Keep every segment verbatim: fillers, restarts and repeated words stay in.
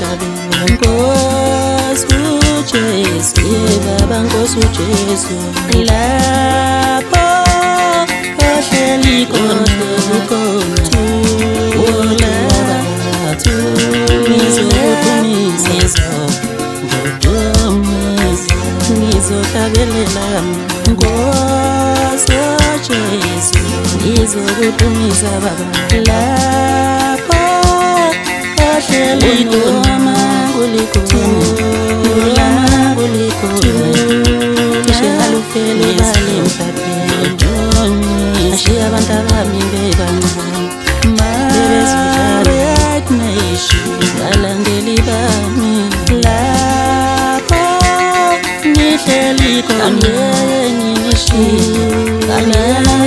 emhlabeni. Nkosi uJesu, Baba Nkosi uJesu, lapho ohleli khona ngizohlabelela Nkosi uJesu, ngizokudumisa Baba lapho ohleli khona kulikhona ngishelufele bale emhlabeni, ashiya abantu abami bebancane Red Nation, balandeli bami lapho ngihleli khona ngingishiya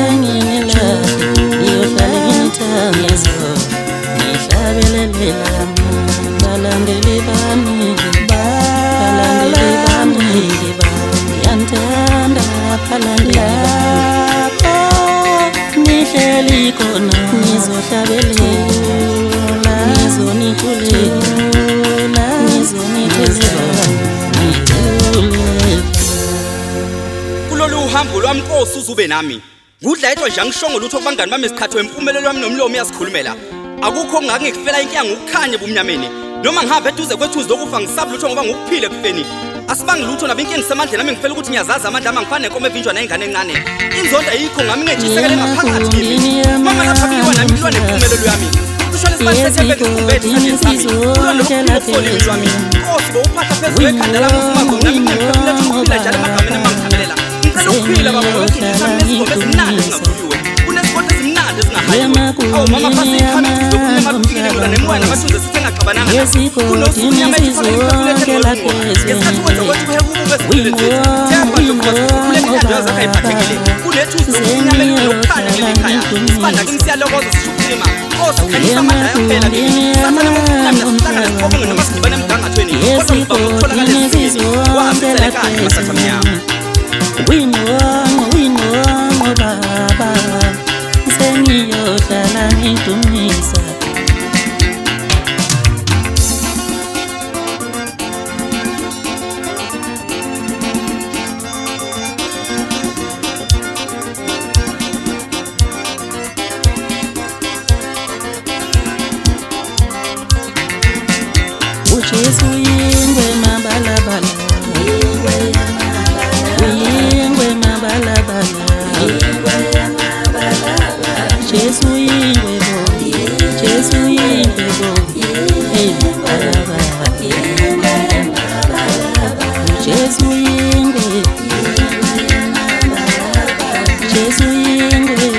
ngiyohlala ngithanda ngihlabelelela balandeli bami balandeli bami ngiyantanda balandeli lapho ngihleli khona ngizohlabelela ngizonithulela ngizonithulela kulolu uhambo lwami Nkosi uzube nami ngudla etho nje angishongo lutho kubangani bami isikhathi wempumelelo wami nomlomo uyasikhulumela akukho ngake ngikufela inkinga ngokukhanya bumnyameni noma ngihamba eduze kwethuzi lokufa ngisabulutho ngoba ngokuphile kufeni asibangi lutho nabe inkinga isemandleni nami ngifela ukuthi ngiyazazi amandla ami angifane nenkomo evinjwa nengane encane inzonda yikho ngami ngejisekele ngaphakathi kimi mama lapha kuyiwa nami ilwa nempumelelo yami ushona isibasethebeke kubethe sanje sami ulwa nokupholi wami Nkosi bowuphahla phezulu ekhanda lami ufuma nami ngifela ukuphila njalo amagameni amangikhabelela ngicela ukuphila baba ukuthi ngisami nezigoma ezimnandi ezingavuliwe kunesikole ezimnandi ezingahayiwe awu mama phasi ikhami zokunyama kufikile kula nemoya namathunzi sithenga xabanana kunosuku nyama ethifaka imphefumulo ngesikhathi kwenza ukuthi kuhekubube esibhedlela themba ndokozi kule mithando yazakha iphathekile kunethuzi zokunyama elokukhanya ngelikhaya sibanda kimi siyalokoza sishukulima Nkosi ukhanyisa amandla yaphela kimi sathana ngokukhanya sihlangana sikhobonge noma sidibane emgangathweni kodwa ngibanga ukutholakala esizini wahambisela ekhaya masatha mnyama Winongo, winongo Baba, sengiyohlala ngidumisa uJesu yingwe mabalabala Jesu yingwe bo, Jesu yingwe bo, hey baba, Jesu yingwe, Jesu yingwe,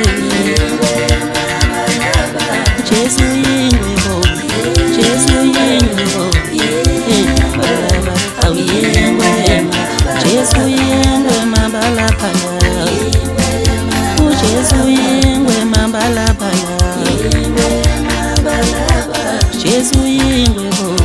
Jesu yingwe bo, Jesu yingwe bo, hey baba, aw yingwe, Jesu yingwe mabalapala, Jesu yingwe mabalabala Jesu yingwe bo